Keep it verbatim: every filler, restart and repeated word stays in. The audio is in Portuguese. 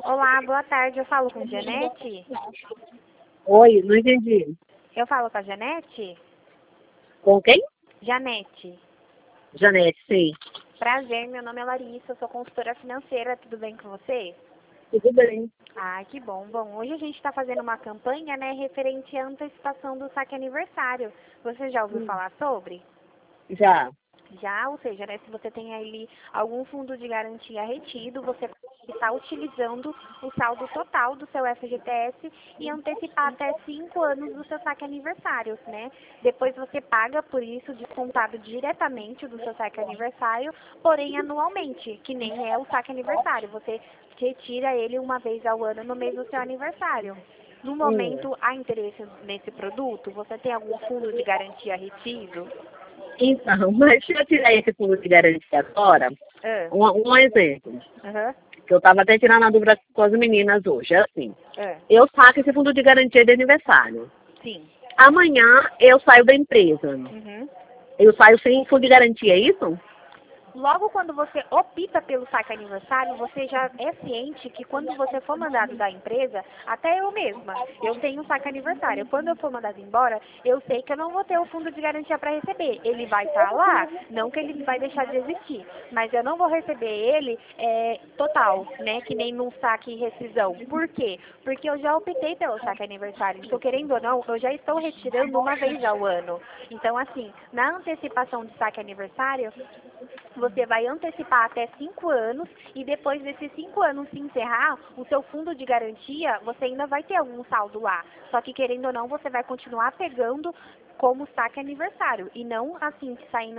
Olá, boa tarde. Eu falo com Janete? Oi, não entendi. Eu falo com a Janete? Com quem? Janete. Janete, sim. Prazer, meu nome é Larissa, eu sou consultora financeira, tudo bem com você? Tudo bem. Ah, que bom. Bom, hoje a gente está fazendo uma campanha, né, referente à antecipação do saque aniversário. Você já ouviu Hum. falar sobre? Já. Já, ou seja, né, se você tem ali algum fundo de garantia retido, você está utilizando o saldo total do seu F G T S e antecipar até cinco anos do seu saque aniversário, né? Depois você paga por isso, descontado diretamente do seu saque aniversário, porém anualmente, que nem é o saque aniversário. Você retira ele uma vez ao ano no mês do seu aniversário. No Hum. momento, há interesse nesse produto? Você tem algum fundo de garantia retido? Então, mas se eu tirar esse fundo de garantia agora, Ah, um, um exemplo, aham, que eu estava até tirando a dúvida com as meninas hoje, é assim, ah, eu saco esse fundo de garantia de aniversário. sim. Amanhã eu saio da empresa. Uhum. Eu saio sem fundo de garantia, é isso? Logo quando você opta pelo saque aniversário, você já é ciente que quando você for mandado da empresa, até eu mesma, eu tenho um saque aniversário. Quando eu for mandado embora, eu sei que eu não vou ter o fundo de garantia para receber. Ele vai estar lá, não que ele vai deixar de existir, mas eu não vou receber ele é, total, né? Que nem num saque rescisão. Por quê? Porque eu já optei pelo saque aniversário. Então, querendo ou não, eu já estou retirando uma vez ao ano. Então, assim, na antecipação de saque aniversário, você vai antecipar até cinco anos e depois desses cinco anos se encerrar, o seu fundo de garantia, você ainda vai ter algum saldo lá. Só que, querendo ou não, você vai continuar pegando como saque aniversário e não assim saindo